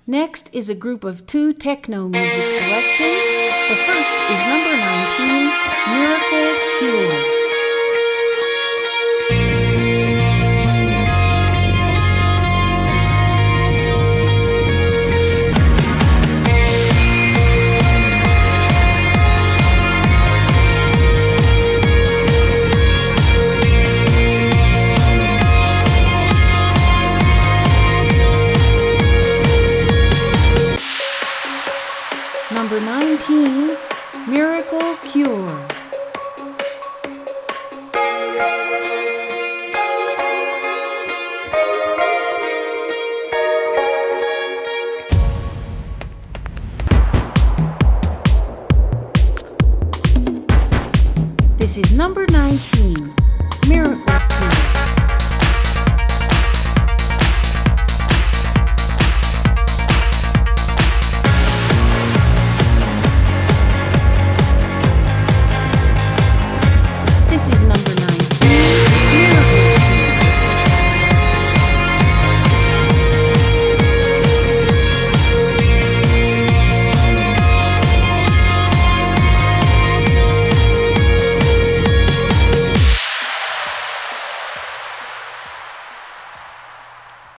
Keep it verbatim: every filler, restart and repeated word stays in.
Next is a group of two techno music selections. The first is number nineteen, Miracle Cure. Number nineteen, Miracle Cure. This is number nineteen,